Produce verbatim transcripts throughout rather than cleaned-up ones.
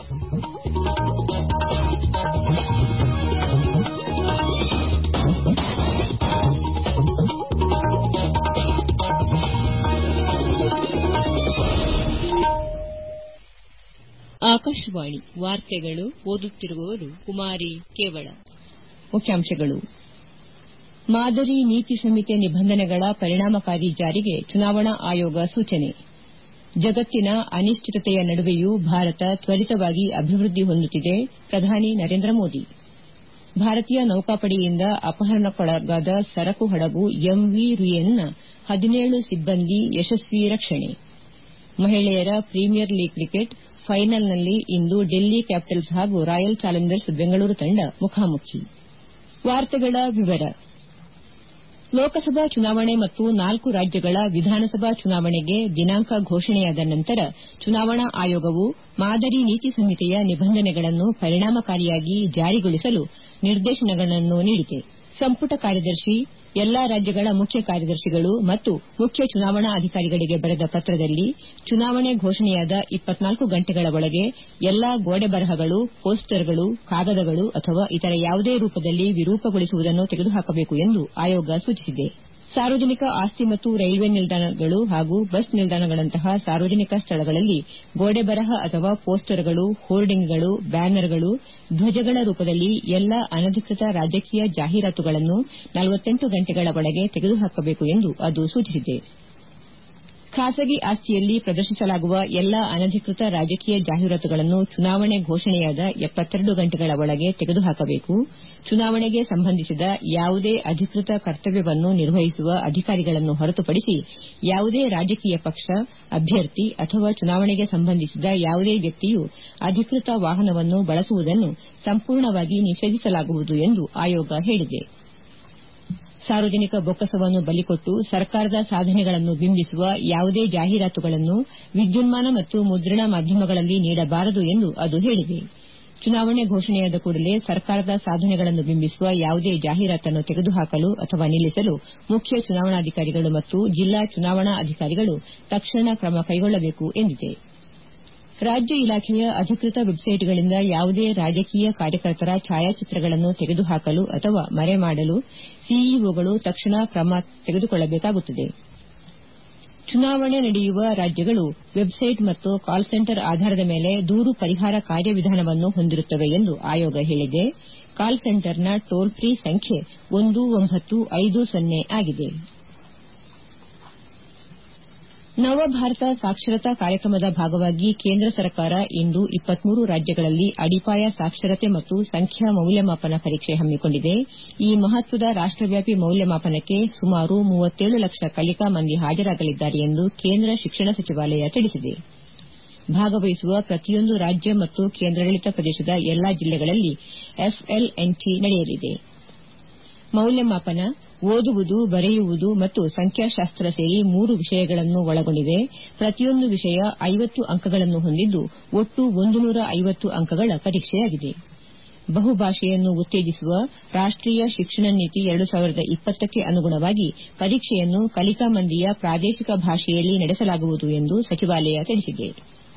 ಆಕಾಶವಾಣಿ ವಾರ್ತೆಗಳು ಓದುತ್ತಿರುವವರು ಕುಮಾರಿ ಕೇವಳ. ಮುಖ್ಯಾಂಶಗಳು. ಮಾದರಿ ನೀತಿ ಸಂಹಿತೆ ನಿಬಂಧನೆಗಳ ಪರಿಣಾಮಕಾರಿ ಜಾರಿಗೆ ಚುನಾವಣಾ ಆಯೋಗ ಸೂಚನೆ. ಜಗತ್ತಿನ ಅನಿಶ್ಚಿತತೆಯ ನಡುವೆಯೂ ಭಾರತ ತ್ವರಿತವಾಗಿ ಅಭಿವೃದ್ಧಿ ಹೊಂದುತ್ತಿದೆ, ಪ್ರಧಾನಿ ನರೇಂದ್ರ ಮೋದಿ. ಭಾರತೀಯ ನೌಕಾಪಡೆಯಿಂದ ಅಪಹರಣಕ್ಕೊಳಗಾದ ಸರಕು ಹಡಗು ಎಂವಿ ರುಯೆನ್ನ ಹದಿನೇಳು ಸಿಬ್ಬಂದಿ ಯಶಸ್ವಿ ರಕ್ಷಣೆ. ಮಹಿಳೆಯರ ಪ್ರೀಮಿಯರ್ ಲೀಗ್ ಕ್ರಿಕೆಟ್ ಫೈನಲ್ನಲ್ಲಿ ಇಂದು ಡೆಲ್ಲಿ ಕ್ಯಾಪಿಟಲ್ಸ್ ಹಾಗೂ ರಾಯಲ್ ಚಾಲೆಂಜರ್ಸ್ ಬೆಂಗಳೂರು ತಂಡ ಮುಖಾಮುಖಿ. ಲೋಕಸಭಾ ಚುನಾವಣೆ ಮತ್ತು ನಾಲ್ಕು ರಾಜ್ಯಗಳ ವಿಧಾನಸಭಾ ಚುನಾವಣೆಗೆ ದಿನಾಂಕ ಘೋಷಣೆಯಾದ ನಂತರ ಚುನಾವಣಾ ಆಯೋಗವು ಮಾದರಿ ನೀತಿ ಸಂಹಿತೆಯ ನಿಬಂಧನೆಗಳನ್ನು ಪರಿಣಾಮಕಾರಿಯಾಗಿ ಜಾರಿಗೊಳಿಸಲು ನಿರ್ದೇಶನಗಳನ್ನು ನೀಡಿದೆ. ಸಂಪುಟ ಕಾರ್ಯದರ್ಶಿ ಎಲ್ಲಾ ರಾಜ್ಯಗಳ ಮುಖ್ಯ ಕಾರ್ಯದರ್ಶಿಗಳು ಮತ್ತು ಮುಖ್ಯ ಚುನಾವಣಾ ಅಧಿಕಾರಿಗಳಿಗೆ ಬರೆದ ಪತ್ರದಲ್ಲಿ ಚುನಾವಣೆ ಘೋಷಣೆಯಾದ ಇಪ್ಪತ್ನಾಲ್ಕು ಗಂಟೆಗಳ ಒಳಗೆ ಎಲ್ಲಾ ಗೋಡೆ ಬರಹಗಳು, ಪೋಸ್ಟರ್ಗಳು, ಕಾಗದಗಳು ಅಥವಾ ಇತರ ಯಾವುದೇ ರೂಪದಲ್ಲಿ ವಿರೂಪಗೊಳಿಸುವುದನ್ನು ತೆಗೆದುಹಾಕಬೇಕು ಎಂದು ಆಯೋಗ ಸೂಚಿಸಿದೆ. ಸಾರ್ವಜನಿಕ ಆಸ್ತಿ ಮತ್ತು ರೈಲ್ವೆ ನಿಲ್ದಾಣಗಳು ಹಾಗೂ ಬಸ್ ನಿಲ್ದಾಣಗಳಂತಹ ಸಾರ್ವಜನಿಕ ಸ್ಥಳಗಳಲ್ಲಿ ಗೋಡೆ ಬರಹ ಅಥವಾ ಪೋಸ್ಟರ್ಗಳು, ಹೋರ್ಡಿಂಗ್ಗಳು, ಬ್ಯಾನರ್ಗಳು, ಧ್ವಜಗಳ ರೂಪದಲ್ಲಿ ಎಲ್ಲಾ ಅನಧಿಕೃತ ರಾಜಕೀಯ ಜಾಹೀರಾತುಗಳನ್ನು ನಲವತ್ತೆಂಟು ಗಂಟೆಗಳ ಒಳಗೆ ತೆಗೆದುಹಾಕಬೇಕು ಎಂದು ಅದು ಸೂಚಿಸಿದೆ. ಖಾಸಗಿ ಆಸ್ತಿಯಲ್ಲಿ ಪ್ರದರ್ಶಿಸಲಾಗುವ ಎಲ್ಲಾ ಅನಧಿಕೃತ ರಾಜಕೀಯ ಜಾಹೀರಾತುಗಳನ್ನು ಚುನಾವಣೆ ಘೋಷಣೆಯಾದ ಎಪ್ಪತ್ತೆರಡು ಗಂಟೆಗಳ ಒಳಗೆ ತೆಗೆದುಹಾಕಬೇಕು. ಚುನಾವಣೆಗೆ ಸಂಬಂಧಿಸಿದ ಯಾವುದೇ ಅಧಿಕೃತ ಕರ್ತವ್ಯವನ್ನು ನಿರ್ವಹಿಸುವ ಅಧಿಕಾರಿಗಳನ್ನು ಹೊರತುಪಡಿಸಿ ಯಾವುದೇ ರಾಜಕೀಯ ಪಕ್ಷ, ಅಭ್ಯರ್ಥಿ ಅಥವಾ ಚುನಾವಣೆಗೆ ಸಂಬಂಧಿಸಿದ ಯಾವುದೇ ವ್ಯಕ್ತಿಯು ಅಧಿಕೃತ ವಾಹನವನ್ನು ಬಳಸುವುದನ್ನು ಸಂಪೂರ್ಣವಾಗಿ ನಿಷೇಧಿಸಲಾಗುವುದು ಎಂದು ಆಯೋಗ ಹೇಳಿದೆ. ಸಾರ್ವಜನಿಕ ಬೊಕ್ಕಸವನ್ನು ಬಲಿಕೊಟ್ಟು ಸರ್ಕಾರದ ಸಾಧನೆಗಳನ್ನು ಬಿಂಬಿಸುವ ಯಾವುದೇ ಜಾಹೀರಾತುಗಳನ್ನು ವಿದ್ಯುನ್ಮಾನ ಮತ್ತು ಮುದ್ರಣ ಮಾಧ್ಯಮಗಳಲ್ಲಿ ನೀಡಬಾರದು ಎಂದು ಅದು ಹೇಳಿದೆ. ಚುನಾವಣೆ ಘೋಷಣೆಯಾದ ಕೂಡಲೇ ಸರ್ಕಾರದ ಸಾಧನೆಗಳನ್ನು ಬಿಂಬಿಸುವ ಯಾವುದೇ ಜಾಹೀರಾತನ್ನು ತೆಗೆದುಹಾಕಲು ಅಥವಾ ನಿಲ್ಲಿಸಲು ಮುಖ್ಯ ಚುನಾವಣಾಧಿಕಾರಿಗಳು ಮತ್ತು ಜಿಲ್ಲಾ ಚುನಾವಣಾ ಅಧಿಕಾರಿಗಳು ತಕ್ಷಣ ಕ್ರಮ ಕೈಗೊಳ್ಳಬೇಕು ಎಂದಿದೆ. ರಾಜ್ಯ ಇಲಾಖೆಯ ಅಧಿಕೃತ ವೆಬ್ಸೈಟ್ಗಳಿಂದ ಯಾವುದೇ ರಾಜಕೀಯ ಕಾರ್ಯಕರ್ತರ ಛಾಯಾಚಿತ್ರಗಳನ್ನು ತೆಗೆದುಹಾಕಲು ಅಥವಾ ಮರೆಮಾಡಲು ಸಿಇಒಗಳು ತಕ್ಷಣ ಕ್ರಮ ತೆಗೆದುಕೊಳ್ಳಬೇಕಾಗುತ್ತದೆ. ಚುನಾವಣೆ ನಡೆಯುವ ರಾಜ್ಯಗಳು ವೆಬ್ಸೈಟ್ ಮತ್ತು ಕಾಲ್ ಸೆಂಟರ್ ಆಧಾರದ ಮೇಲೆ ದೂರು ಪರಿಹಾರ ಕಾರ್ಯವಿಧಾನವನ್ನು ಹೊಂದಿರುತ್ತವೆ ಎಂದು ಆಯೋಗ ಹೇಳಿದೆ. ಕಾಲ್ ಸೆಂಟರ್ನ ಟೋಲ್ ಫ್ರೀ ಸಂಖ್ಯೆ ಒಂದು ಒಂಬತ್ತು ಐದು ಸೊನ್ನೆ ಆಗಿದೆ. ನವಭಾರತ ಸಾಕ್ಷರತಾ ಕಾರ್ಯಕ್ರಮದ ಭಾಗವಾಗಿ ಕೇಂದ್ರ ಸರ್ಕಾರ ಇಂದು ಇಪ್ಪತ್ಮೂರು ರಾಜ್ಯಗಳಲ್ಲಿ ಅಡಿಪಾಯ ಸಾಕ್ಷರತೆ ಮತ್ತು ಸಂಖ್ಯಾ ಮೌಲ್ಯಮಾಪನ ಪರೀಕ್ಷೆ ಹಮ್ಮಿಕೊಂಡಿದೆ. ಈ ಮಹತ್ವದ ರಾಷ್ಟವ್ಯಾಪಿ ಮೌಲ್ಯಮಾಪನಕ್ಕೆ ಸುಮಾರು ಮೂವತ್ತೇಳು ಲಕ್ಷ ಕಲಿಕಾ ಮಂದಿ ಹಾಜರಾಗಲಿದ್ದಾರೆ ಎಂದು ಕೇಂದ್ರ ಶಿಕ್ಷಣ ಸಚಿವಾಲಯ ತಿಳಿಸಿದೆ. ಭಾಗವಹಿಸುವ ಪ್ರತಿಯೊಂದು ರಾಜ್ಯ ಮತ್ತು ಕೇಂದ್ರಾಡಳಿತ ಪ್ರದೇಶದ ಎಲ್ಲಾ ಜಿಲ್ಲೆಗಳಲ್ಲಿ ಎಫ್ಎಲ್ಎನ್ಟಿ ನಡೆಯಲಿದೆ. ಮೌಲ್ಯಮಾಪನ ಓದುವುದು, ಬರೆಯುವುದು ಮತ್ತು ಸಂಖ್ಯಾಶಾಸ್ತ್ರ ಸೇರಿ ಮೂರು ವಿಷಯಗಳನ್ನು ಒಳಗೊಂಡಿದೆ. ಪ್ರತಿಯೊಂದು ವಿಷಯ ಐವತ್ತು ಅಂಕಗಳನ್ನು ಹೊಂದಿದ್ದು ಒಟ್ಟು ಒಂದು ನೂರ ಐವತ್ತು ಅಂಕಗಳ ಪರೀಕ್ಷೆಯಾಗಿದೆ. ಬಹುಭಾಷೆಯನ್ನು ಉತ್ತೇಜಿಸುವ ರಾಷ್ಟೀಯ ಶಿಕ್ಷಣ ನೀತಿ ಎರಡು ಸಾವಿರದ ಇಪ್ಪತ್ತಕ್ಕೆ ಅನುಗುಣವಾಗಿ ಪರೀಕ್ಷೆಯನ್ನು ಕಲಿಕಾ ಮಂದಿಯ ಪ್ರಾದೇಶಿಕ ಭಾಷೆಯಲ್ಲಿ ನಡೆಸಲಾಗುವುದು ಎಂದು ಸಚಿವಾಲಯ ತಿಳಿಸಿದೆ.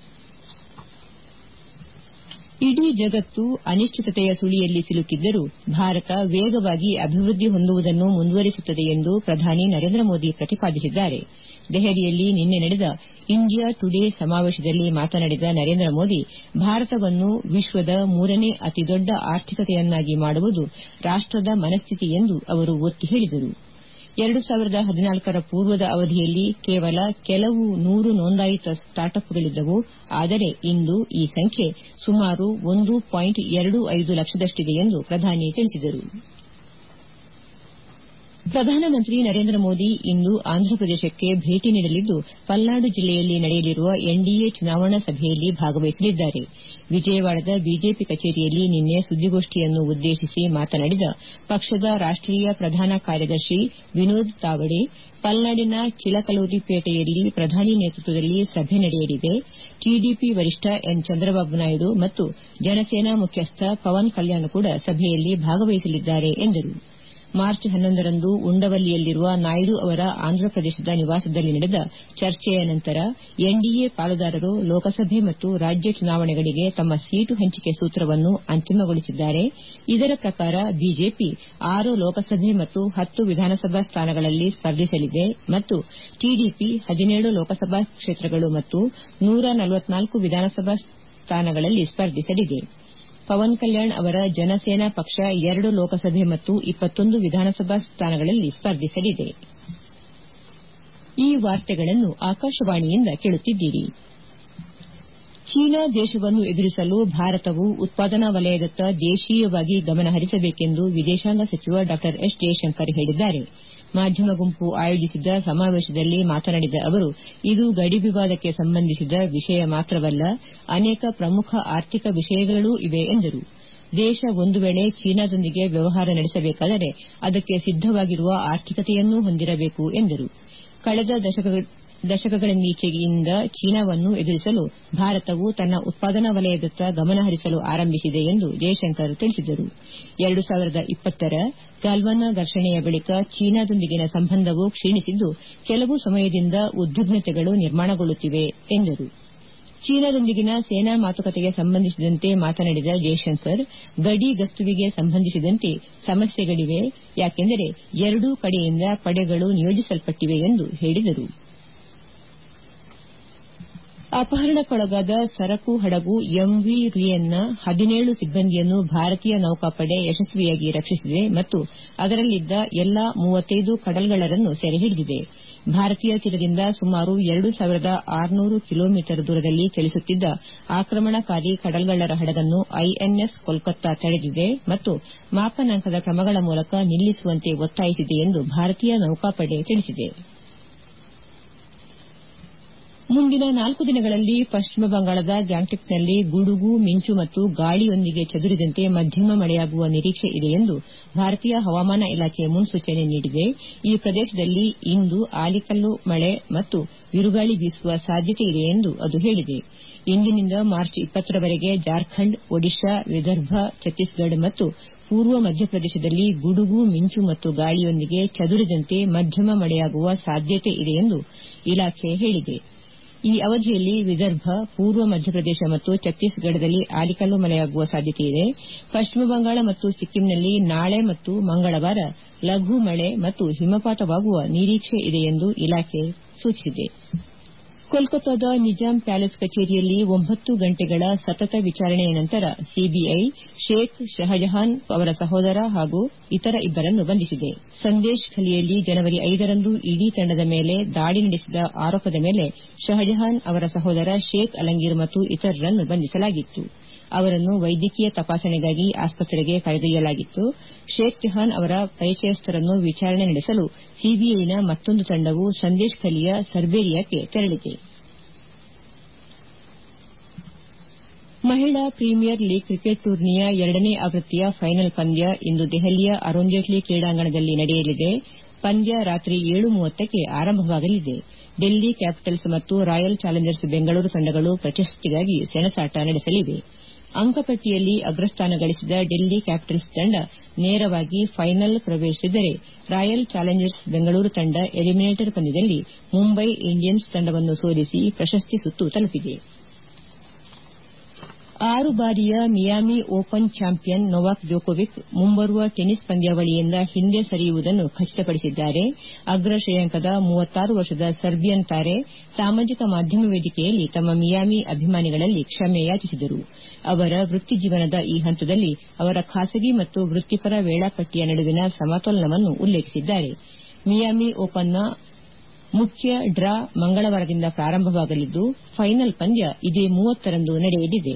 ಇಡೀ ಜಗತ್ತು ಅನಿಶ್ಚಿತತೆಯ ಸುಳಿಯಲ್ಲಿ ಸಿಲುಕಿದ್ದರೂ ಭಾರತ ವೇಗವಾಗಿ ಅಭಿವೃದ್ಧಿ ಹೊಂದುವುದನ್ನು ಮುಂದುವರಿಸುತ್ತದೆ ಎಂದು ಪ್ರಧಾನಿ ನರೇಂದ್ರ ಮೋದಿ ಪ್ರತಿಪಾದಿಸಿದ್ದಾರೆ. ದೆಹಲಿಯಲ್ಲಿ ನಿನ್ನೆ ನಡೆದ ಇಂಡಿಯಾ ಟುಡೇ ಸಮಾವೇಶದಲ್ಲಿ ಮಾತನಾಡಿದ ನರೇಂದ್ರ ಮೋದಿ, ಭಾರತವನ್ನು ವಿಶ್ವದ ಮೂರನೇ ಅತಿದೊಡ್ಡ ಆರ್ಥಿಕತೆಯನ್ನಾಗಿ ಮಾಡುವುದು ರಾಷ್ಟದ ಮನಸ್ಥಿತಿ ಎಂದು ಅವರು ಒತ್ತಿ ಹೇಳಿದರು. ಎರಡು ಸಾವಿರದ ಹದಿನಾಲ್ಕರ ಪೂರ್ವದ ಅವಧಿಯಲ್ಲಿ ಕೇವಲ ಕೆಲವು ನೂರು ನೋಂದಾಯಿತ ಸ್ಟಾರ್ಟ್ಅಪ್ಗಳಿದ್ದವು. ಆದರೆ ಇಂದು ಈ ಸಂಖ್ಯೆ ಸುಮಾರು ಒಂದು ಪಾಯಿಂಟ್ ಎರಡು ಐದು ಲಕ್ಷದಷ್ಟಿದೆ ಎಂದು ಪ್ರಧಾನಿ ತಿಳಿಸಿದರು. ಪ್ರಧಾನಮಂತ್ರಿ ನರೇಂದ್ರ ಮೋದಿ ಇಂದು ಆಂಧ್ರಪ್ರದೇಶಕ್ಕೆ ಭೇಟಿ ನೀಡಲಿದ್ದು ಪಲ್ನಾಡು ಜಿಲ್ಲೆಯಲ್ಲಿ ನಡೆಯಲಿರುವ ಎನ್ಡಿಎ ಚುನಾವಣಾ ಸಭೆಯಲ್ಲಿ ಭಾಗವಹಿಸಲಿದ್ದಾರೆ. ವಿಜಯವಾಡದ ಬಿಜೆಪಿ ಕಚೇರಿಯಲ್ಲಿ ನಿನ್ನೆ ಸುದ್ದಿಗೋಷ್ಠಿಯನ್ನು ಉದ್ದೇಶಿಸಿ ಮಾತನಾಡಿದ ಪಕ್ಷದ ರಾಷ್ಟೀಯ ಪ್ರಧಾನ ಕಾರ್ಯದರ್ಶಿ ವಿನೋದ್ ತಾವಡೆ, ಪಲ್ನಾಡಿನ ಚಿಲಕಲೂರಿಪೇಟೆಯಲ್ಲಿ ಪ್ರಧಾನಿ ನೇತೃತ್ವದಲ್ಲಿ ಸಭೆ ನಡೆಯಲಿದೆ. ಟಿಡಿಪಿ ವರಿಷ್ಠ ಎನ್ ಚಂದ್ರಬಾಬು ನಾಯ್ಡು ಮತ್ತು ಜನಸೇನಾ ಮುಖ್ಯಸ್ಥ ಪವನ್ ಕಲ್ಯಾಣ್ ಕೂಡ ಸಭೆಯಲ್ಲಿ ಭಾಗವಹಿಸಲಿದ್ದಾರೆ ಎಂದರು. ಮಾರ್ಚ್ ಹನ್ನೊಂದರಂದು ಉಂಡವಲ್ಲಿಯಲ್ಲಿರುವ ನಾಯ್ಡು ಅವರ ಆಂಧ್ರಪ್ರದೇಶದ ನಿವಾಸದಲ್ಲಿ ನಡೆದ ಚರ್ಚೆಯ ನಂತರ ಎನ್ಡಿಎ ಪಾಲುದಾರರು ಲೋಕಸಭೆ ಮತ್ತು ರಾಜ್ಯ ಚುನಾವಣೆಗಳಿಗೆ ತಮ್ಮ ಸೀಟು ಹಂಚಿಕೆ ಸೂತ್ರವನ್ನು ಅಂತಿಮಗೊಳಿಸಿದ್ದಾರೆ. ಇದರ ಪ್ರಕಾರ ಬಿಜೆಪಿ ಆರು ಲೋಕಸಭೆ ಮತ್ತು ಹತ್ತು ವಿಧಾನಸಭಾ ಸ್ಥಾನಗಳಲ್ಲಿ ಸ್ಪರ್ಧಿಸಲಿದೆ ಮತ್ತು ಟಿಡಿಪಿ ಹದಿನೇಳು ಲೋಕಸಭಾ ಕ್ಷೇತ್ರಗಳು ಮತ್ತು ನೂರ ನಲವತ್ನಾಲ್ಕು ವಿಧಾನಸಭಾ ಸ್ಥಾನಗಳಲ್ಲಿ ಸ್ಪರ್ಧಿಸಲಿದೆ. ಪವನ್ ಕಲ್ಯಾಣ್ ಅವರ ಜನಸೇನಾ ಪಕ್ಷ ಎರಡು ಲೋಕಸಭೆ ಮತ್ತು ಇಪ್ಪತ್ತೊಂದು ವಿಧಾನಸಭಾ ಸ್ಥಾನಗಳಲ್ಲಿ ಸ್ಪರ್ಧಿಸಲಿದೆ. ಈ ವಾರ್ತೆಗಳನ್ನು ಆಕಾಶವಾಣಿಯಿಂದ ಕೇಳುತ್ತಿದ್ದೀರಿ. ಚೀನಾ ದೇಶವನ್ನು ಎದುರಿಸಲು ಭಾರತವು ಉತ್ಪಾದನಾ ವಲಯದತ್ತ ದೇಶೀಯವಾಗಿ ಗಮನ ಹರಿಸಬೇಕೆಂದು ವಿದೇಶಾಂಗ ಸಚಿವ ಡಾ ಎಸ್ ಜಯಶಂಕರ್ ಹೇಳಿದ್ದಾರೆ. ಮಾಧ್ಯಮ ಗುಂಪು ಆಯೋಜಿಸಿದ್ದ ಸಮಾವೇಶದಲ್ಲಿ ಮಾತನಾಡಿದ ಅವರು, ಇದು ಗಡಿ ವಿವಾದಕ್ಕೆ ಸಂಬಂಧಿಸಿದ ವಿಷಯ ಮಾತ್ರವಲ್ಲ, ಅನೇಕ ಪ್ರಮುಖ ಆರ್ಥಿಕ ವಿಷಯಗಳೂ ಇವೆ ಎಂದರು. ದೇಶ ಒಂದು ವೇಳೆ ಚೀನಾದೊಂದಿಗೆ ವ್ಯವಹಾರ ನಡೆಸಬೇಕಾದರೆ ಅದಕ್ಕೆ ಸಿದ್ದವಾಗಿರುವ ಆರ್ಥಿಕತೆಯನ್ನೂ ಹೊಂದಿರಬೇಕು ಎಂದರು. ಕಳೆದ ದಶಕಗಳಿಂದೀಚೆಯಿಂದ ಚೀನಾವನ್ನು ಎದುರಿಸಲು ಭಾರತವು ತನ್ನ ಉತ್ಪಾದನಾ ವಲಯದತ್ತ ಗಮನ ಹರಿಸಲು ಆರಂಭಿಸಿದೆ ಎಂದು ಜಯಶಂಕರ್ ತಿಳಿಸಿದರು. ಎರಡು ಸಾವಿರದ ಇಪ್ಪತ್ತರ ಗಾಲ್ವಾನ್ ಘರ್ಷಣೆಯ ಬಳಿಕ ಚೀನಾದೊಂದಿಗಿನ ಸಂಬಂಧವು ಕ್ಷೀಣಿಸಿದ್ದು, ಕೆಲವು ಸಮಯದಿಂದ ಉದ್ವಿಗ್ನತೆಗಳು ನಿರ್ಮಾಣಗೊಳ್ಳುತ್ತಿವೆ ಎಂದರು. ಚೀನಾದೊಂದಿಗಿನ ಸೇನಾ ಮಾತುಕತೆಗೆ ಸಂಬಂಧಿಸಿದಂತೆ ಮಾತನಾಡಿದ ಜಯಶಂಕರ್, ಗಡಿ ಗಸ್ತುವಿಗೆ ಸಂಬಂಧಿಸಿದಂತೆ ಸಮಸ್ಯೆಗಳಿವೆ, ಯಾಕೆಂದರೆ ಎರಡೂ ಕಡೆಯಿಂದ ಪಡೆಗಳು ನಿಯೋಜಿಸಲ್ಪಟ್ಟಿವೆ ಎಂದು ಹೇಳಿದರು. ಅಪಹರಣಕ್ಕೊಳಗಾದ ಸರಕು ಹಡಗು ಎಂವಿ ರುಯೆನ್ನ ಹದಿನೇಳು ಸಿಬ್ಬಂದಿಯನ್ನು ಭಾರತೀಯ ನೌಕಾಪಡೆ ಯಶಸ್ವಿಯಾಗಿ ರಕ್ಷಿಸಿದೆ ಮತ್ತು ಅದರಲ್ಲಿದ್ದ ಎಲ್ಲಾ ಮೂವತ್ತೈದು ಕಡಲ್ಗಳ್ಳರನ್ನು ಸೆರೆ ಹಿಡಿದಿದೆ. ಭಾರತೀಯ ತೀರದಿಂದ ಸುಮಾರು ಎರಡು ಸಾವಿರದ ಆರುನೂರು ಕಿಲೋಮೀಟರ್ ದೂರದಲ್ಲಿ ಚಲಿಸುತ್ತಿದ್ದ ಆಕ್ರಮಣಕಾರಿ ಕಡಲ್ಗಳ್ಳರ ಹಡಗನ್ನು ಐಎನ್ಎಸ್ ಕೋಲ್ಕತ್ತಾ ತಡೆದಿದೆ ಮತ್ತು ಮಾಪನಾಂಕದ ಕ್ರಮಗಳ ಮೂಲಕ ನಿಲ್ಲಿಸುವಂತೆ ಒತ್ತಾಯಿಸಿದೆ ಎಂದು ಭಾರತೀಯ ನೌಕಾಪಡೆ ತಿಳಿಸಿದೆ. ಮುಂದಿನ ನಾಲ್ಕು ದಿನಗಳಲ್ಲಿ ಪಶ್ಚಿಮ ಬಂಗಾಳದ ಗ್ಯಾಂಗ್ಟಕ್ನಲ್ಲಿ ಗುಡುಗು, ಮಿಂಚು ಮತ್ತು ಗಾಳಿಯೊಂದಿಗೆ ಚದುರಿದಂತೆ ಮಧ್ಯಮ ಮಳೆಯಾಗುವ ನಿರೀಕ್ಷೆ ಇದೆ ಎಂದು ಭಾರತೀಯ ಹವಾಮಾನ ಇಲಾಖೆ ಮುನ್ಸೂಚನೆ ನೀಡಿದೆ. ಈ ಪ್ರದೇಶದಲ್ಲಿ ಇಂದು ಆಲಿಕಲ್ಲು ಮಳೆ ಮತ್ತು ಬಿರುಗಾಳಿ ಬೀಸುವ ಸಾಧ್ಯತೆ ಇದೆ ಎಂದು ಅದು ಹೇಳಿದೆ. ಇಂದಿನಿಂದ ಮಾರ್ಚ್ ಇಪ್ಪತ್ತರವರೆಗೆ ಜಾರ್ಖಂಡ್, ಒಡಿಶಾ, ವಿದರ್ಭ, ಛತ್ತೀಸ್ಗಢ ಮತ್ತು ಪೂರ್ವ ಮಧ್ಯಪ್ರದೇಶದಲ್ಲಿ ಗುಡುಗು, ಮಿಂಚು ಮತ್ತು ಗಾಳಿಯೊಂದಿಗೆ ಚದುರಿದಂತೆ ಮಧ್ಯಮ ಮಳೆಯಾಗುವ ಸಾಧ್ಯತೆ ಇದೆ ಎಂದು ಇಲಾಖೆ ಹೇಳಿದೆ. ಈ ಅವಧಿಯಲ್ಲಿ ವಿದರ್ಭ, ಪೂರ್ವ ಮಧ್ಯಪ್ರದೇಶ ಮತ್ತು ಛತ್ತೀಸ್ಗಢದಲ್ಲಿ ಆಲಿಕಲ್ಲು ಮಳೆಯಾಗುವ ಸಾಧ್ಯತೆಯಿದೆ. ಪಶ್ಚಿಮ ಬಂಗಾಳ ಮತ್ತು ಸಿಕ್ಕಿಂನಲ್ಲಿ ನಾಳೆ ಮತ್ತು ಮಂಗಳವಾರ ಲಘು ಮಳೆ ಮತ್ತು ಹಿಮಪಾತವಾಗುವ ನಿರೀಕ್ಷೆ ಇದೆ ಎಂದು ಇಲಾಖೆ ಸೂಚಿಸಿದೆ. ಕೋಲ್ಕತ್ತಾದ ನಿಜಾಂ ಪ್ಯಾಲೇಸ್ ಕಚೇರಿಯಲ್ಲಿ ಒಂಬತ್ತು ಗಂಟೆಗಳ ಸತತ ವಿಚಾರಣೆಯ ನಂತರ ಸಿಬಿಐ ಶೇಖ್ ಶಹಜಹಾನ್ ಅವರ ಸಹೋದರ ಹಾಗೂ ಇತರ ಇಬ್ಬರನ್ನು ಬಂಧಿಸಿದೆ. ಸಂದೇಶ್ ಖಲಿಯಲ್ಲಿ ಜನವರಿ ಐದರಂದು ಇಡೀ ತಂಡದ ಮೇಲೆ ದಾಳಿ ನಡೆಸಿದ ಆರೋಪದ ಮೇಲೆ ಶಹಜಹಾನ್ ಅವರ ಸಹೋದರ ಶೇಖ್ ಅಲಂಗೀರ್ ಮತ್ತು ಇತರರನ್ನು ಬಂಧಿಸಲಾಗಿತ್ತು. ಅವರನ್ನು ವೈದ್ಯಕೀಯ ತಪಾಸಣೆಗಾಗಿ ಆಸ್ಪತ್ರೆಗೆ ಕರೆದೊಯ್ಯಲಾಗಿತ್ತು. ಶೇಖ್ ಜಹಾನ್ ಅವರ ಪರಿಚಯಸ್ಥರನ್ನು ವಿಚಾರಣೆ ನಡೆಸಲು ಸಿಬಿಐನ ಮತ್ತೊಂದು ತಂಡವು ಸಂದೇಶ್ ಖಲಿಯ ಸರ್ಬೇರಿಯಾಕ್ಕೆ ತೆರಳಿದೆ. ಮಹಿಳಾ ಪ್ರೀಮಿಯರ್ ಲೀಗ್ ಕ್ರಿಕೆಟ್ ಟೂರ್ನಿಯ ಎರಡನೇ ಆವೃತ್ತಿಯ ಫೈನಲ್ ಪಂದ್ಯ ಇಂದು ದೆಹಲಿಯ ಅರುಣ್ ಜೇಟ್ಲಿ ಕ್ರೀಡಾಂಗಣದಲ್ಲಿ ನಡೆಯಲಿದೆ. ಪಂದ್ಯ ರಾತ್ರಿ ಏಳು ಮೂವತ್ತಕ್ಕೆ ಆರಂಭವಾಗಲಿದೆ. ಡೆಲ್ಲಿ ಕ್ಯಾಪಿಟಲ್ಸ್ ಮತ್ತು ರಾಯಲ್ ಚಾಲೆಂಜರ್ಸ್ ಬೆಂಗಳೂರು ತಂಡಗಳು ಪ್ರಶಸ್ತಿಗಾಗಿ ಸೆಣಸಾಟ ನಡೆಸಲಿವೆ. ಅಂಕಪಟ್ಟಿಯಲ್ಲಿ ಅಗ್ರಸ್ಥಾನ ಗಳಿಸಿದ ಡೆಲ್ಲಿ ಕ್ಯಾಪಿಟಲ್ಸ್ ತಂಡ ನೇರವಾಗಿ ಫೈನಲ್ ಪ್ರವೇಶಿಸಿದರೆ, ರಾಯಲ್ ಚಾಲೆಂಜರ್ಸ್ ಬೆಂಗಳೂರು ತಂಡ ಎಲಿಮಿನೇಟರ್ ಪಂದ್ಯದಲ್ಲಿ ಮುಂಬೈ ಇಂಡಿಯನ್ಸ್ ತಂಡವನ್ನು ಸೋಲಿಸಿ ಪ್ರಶಸ್ತಿ ಸುತ್ತು ತಲುಪಿದೆ. ಆರು ಬಾರಿಯ Miami open champion Novak Djokovic ಮುಂಬರುವ ಟೆನಿಸ್ ಪಂದ್ಯಾವಳಿಯಿಂದ ಹಿಂದೆ ಸರಿಯುವುದನ್ನು ಖಚಿತಪಡಿಸಿದ್ದಾರೆ. ಅಗ್ರ ಶ್ರೇಯಾಂಕದ ಮೂವತ್ತಾರು ವರ್ಷದ ಸರ್ಬಿಯನ್ ತಾರೆ ಸಾಮಾಜಿಕ ಮಾಧ್ಯಮ ವೇದಿಕೆಯಲ್ಲಿ ತಮ್ಮ ಮಿಯಾಮಿ ಅಭಿಮಾನಿಗಳಲ್ಲಿ ಕ್ಷಮೆ ಯಾಚಿಸಿದರು. ಅವರ ವೃತ್ತಿ ಜೀವನದ ಈ ಹಂತದಲ್ಲಿ ಅವರ ಖಾಸಗಿ ಮತ್ತು ವೃತ್ತಿಪರ ವೇಳಾಪಟ್ಟಿಯ ನಡುವಿನ ಸಮತೋಲನವನ್ನು ಉಲ್ಲೇಖಿಸಿದ್ದಾರೆ. ಮಿಯಾಮಿ ಓಪನ್ನ ಮುಖ್ಯ ಡ್ರಾ ಮಂಗಳವಾರದಿಂದ ಪ್ರಾರಂಭವಾಗಲಿದ್ದು, ಫೈನಲ್ ಪಂದ್ಯ ಇದೇ ಮೂವತ್ತರಂದು ನಡೆಯಲಿದೆ.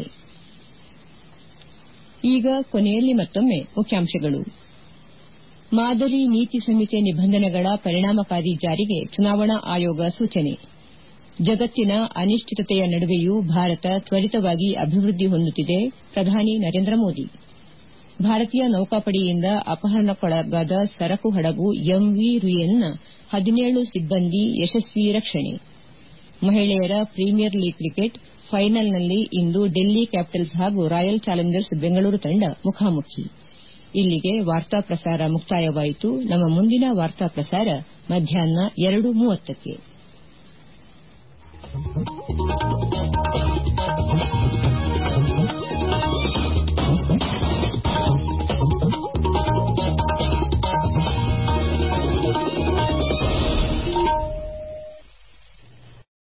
ಈಗ ಕೊನೆಯಲ್ಲಿ ಮತ್ತೊಮ್ಮೆ ಮುಖ್ಯಾಂಶಗಳು. ಮಾದರಿ ನೀತಿ ಸಂಹಿತೆ ನಿಬಂಧನೆಗಳ ಪರಿಣಾಮಕಾರಿ ಜಾರಿಗೆ ಚುನಾವಣಾ ಆಯೋಗ ಸೂಚನೆ. ಜಗತ್ತಿನ ಅನಿಶ್ಚಿತತೆಯ ನಡುವೆಯೂ ಭಾರತ ತ್ವರಿತವಾಗಿ ಅಭಿವೃದ್ಧಿ ಹೊಂದುತ್ತಿದೆ, ಪ್ರಧಾನಿ ನರೇಂದ್ರ ಮೋದಿ. ಭಾರತೀಯ ನೌಕಾಪಡೆಯಿಂದ ಅಪಹರಣಕ್ಕೊಳಗಾದ ಸರಕು ಹಡಗು ಎಂವಿ ರುಯೆನ್ನ ಹದಿನೇಳು ಸಿಬ್ಬಂದಿ ಯಶಸ್ವಿ ರಕ್ಷಣೆ. ಮಹಿಳೆಯರ ಪ್ರೀಮಿಯರ್ ಲೀಗ್ ಕ್ರಿಕೆಟ್ ಫೈನಲ್ನಲ್ಲಿ ಇಂದು ಡೆಲ್ಲಿ ಕ್ಯಾಪಿಟಲ್ಸ್ ಹಾಗೂ ರಾಯಲ್ ಚಾಲೆಂಜರ್ಸ್ ಬೆಂಗಳೂರು ತಂಡ ಮುಖಾಮುಖಿ. ಇಲ್ಲಿಗೆ ವಾರ್ತಾ ಪ್ರಸಾರ ಮುಕ್ತಾಯವಾಯಿತು. ನಮ್ಮ ಮುಂದಿನ ವಾರ್ತಾ ಪ್ರಸಾರ ಮಧ್ಯಾಹ್ನ ಎರಡು ಮೂವತ್ತಕ್ಕೆ.